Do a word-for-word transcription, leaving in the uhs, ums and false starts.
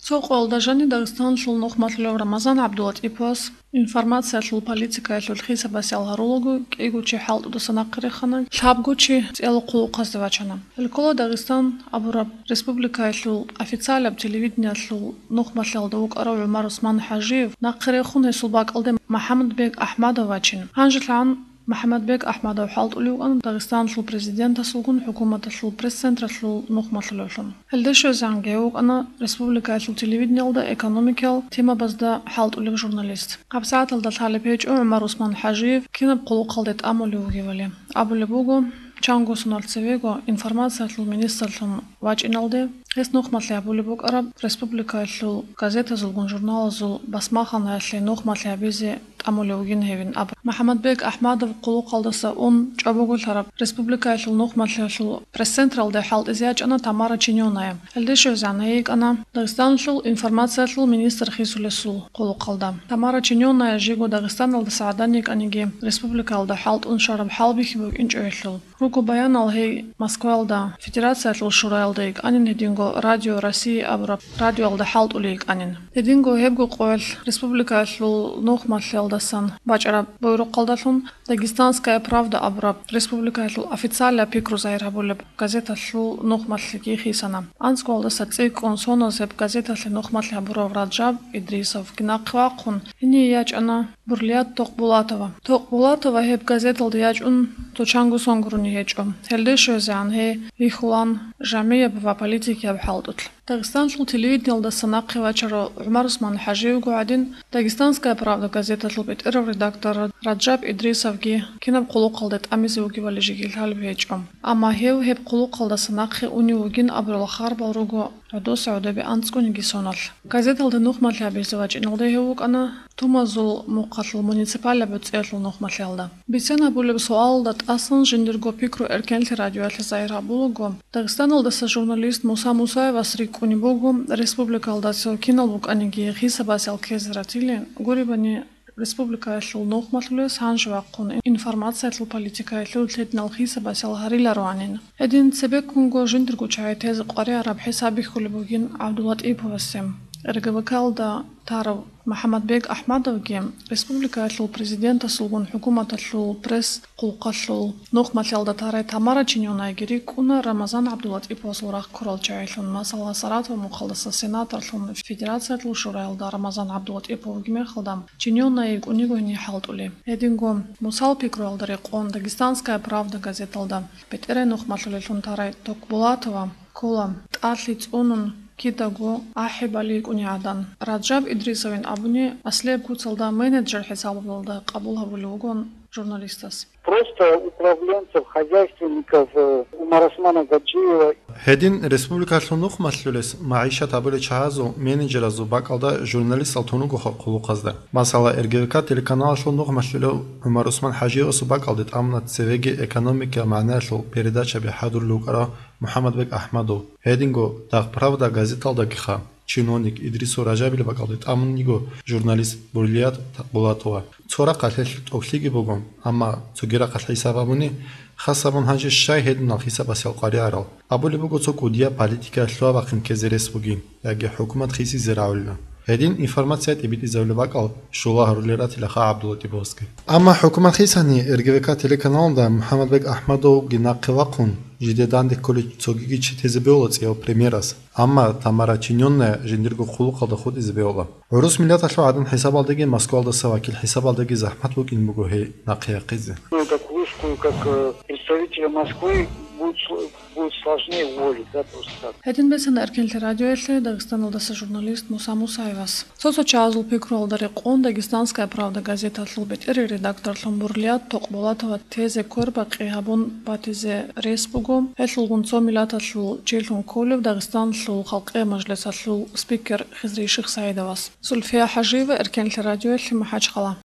Цоқол дажани Дагыстан шул нухматлев Рамазан Абдулатипос информация шул политика шул хисабаси алгарологу кигучи халт удасанаққирихана шабгучи целқул қаздавачана. Илкола Дагыстан абураб республика шул официаляб телевидение шул нухматлев даук арау Умар Усман Хажиев наққирихуне сулбак алде Мухаммадбек Ахмадовачин. Ханжитлан Мухаммадбек Ахмадов халт улюган Дагыстан шул президента сулгун хукумата шул пресс-центра шул нухматлевшун. Хелдешо зангеук ана республика шул телевидениялда экономикал тема базда халт улюг журналист. Қапсааталда талипеч Умар Усман Хажиев кинап қулу қалдет амулюги вали. Абулебугу Чангу Сунальцевего информация шул министр шул вачиналде Хес нухматли абулебук араб республика шул газета зулгун журнал зул басмахана шли нухматли абизи амулюгин хевин аб Мухаммадбек Ахмадов қулу қалдаса он чабугул араб республика шул нухматли шул пресс-централде халт изяч ана Тамара Чинёная. Элдешо занеик ана Дагыстан шул информация шул министр хисуле сул қулу қалда. Тамара Чинёная жигу Дагыстан алда сааданик аниги республика алда халт он шараб халбихибук инч ойшул. Руку баян алхей Москва алда федерация шул шура алдейк анин хединго радио России абраб радио алда халт улейк анин. Хединго хебгу qo'yil республика шул нухматли алдасан бачара буйрук қалдалун Дагестанская правда абраб республика шул официалья пикру зайра булеб газета шул нухматли хисана. Анско алдаса цик он сонозеб газета шул нухматли абуров Раджаб Идрисов кинақвақун ини яч ана Бурлият Тоқбулатова. Тоқбулатова хеб газета алда яч ун точангу сонгруни хечом. Хелдешо зан хе вихулан жамееб политики абхалдутл. Дагестан шул телевидение алда санаққи вачаро Умар Усман Хажиев гуадин Дагестанская правда газета шул бетиров редактор Раджаб Идрисовги кинаб қулу қалдет амизеуги вали жигил халб хечом. Ама хев хеб қулу қалда санаққи униугин абрулахар балругу Адо Саудеби анцкуниги сонал. Газета алда нухматли абизевач иналде хевук ана тумазул муқатлу муниципаля бөцелу нухматли алда. Бисена булеб суалдат асын жиндирго пикру эркенли радиоатли зайра булугу. Дагыстан алдаса журналист Муса Мусаева срик унибугу республика алдаса киналбук аниги хисабаси алкезратили гурибани республика шул нухматлу санжвақун информация шул политика шул тетнал хисабаси алгарилару анин. Эдин себекунго жиндирго чай тез қори араб хисаби хулибугин Абдулатиповасем. Эргавакалда Таров Мухаммадбек Ахмадовги республика шул президента сулгун хукумата шул пресс қулқа шул нухматли алда тарай Тамара Чинёная гирик уна Рамазан Абдулатипос урах курал чайлун масала Саратова мухалдаса сенатор шул федерация шул шура алда Рамазан Абдулатипов гимер халдам Чинёная униго не халдули. Эдинго мусал пикру алдари қон Дагестанская правда газета алда бетере нухматли шул тарай Тоқбулатова кола татлиц унун Китаго ахибалик униадан. Раджаб Идрисовин абуни аслеб куцалда менеджер хисабалда қабул хабулугон журналистас. Просто управленцев, хозяйственников Умар Усмана Гаджиева. Хедин республика шунух маслулес маиша табуле чазу менеджера зубакалда журналист алтунуго қулу қазда. Масала РГВК телеканал шунух маслуле Умар Усман Хажиев зубакалдет амна цевеги экономика маана шул передача бихадур лукара Мухаммадбек Ахмадов. Хединго так правда газеталда киха чиновник Идрису Раджабили бакалдет амниго журналист Бурлият Тоқбулатова. Цора қатлет оклиги бугом ама цугира қатлай сабабуни хасабун ханжи шай хедин алхисабаси алқари арал. Абули буго цукудия политика шлуа вақин кезерес бугин яги хукумат хиси зираулина. Хедин информация тибити завлебакал шула харулерат илаха Абдулатиповски. Ама хукумат хисани РГВК телеканалда Мухаммадбек Ахмадов гинаққивақун жидедан деколи цогиги читезебеола цео премьерас. Ама Тамара Чинёная жиндирго қулу қалда худ изебеола. Урус миллят ашлу адан хисабалдаги Москва алда савакил хисабалдаги захмат бук ин мугухе нақия қизи. Как русскую, как представителя Москвы будет, будет сложнее уволить, да, просто так. Хедин бесен эркенли радио элли Дагыстан алдаса журналист Муса Мусаевас. Сосо чазул пикру алдари қон Дагестанская правда газета тлу бетери редактор тлум Бурлият Тоқбулатова тезе корба қиғабун батизе респугу эллгун со милата тлу челун колев Дагыстан тлу халқе мажлиса тлу спикер Хизри Ших Саидовас. Зульфия Хажиева эркенли радио элли Махачқала.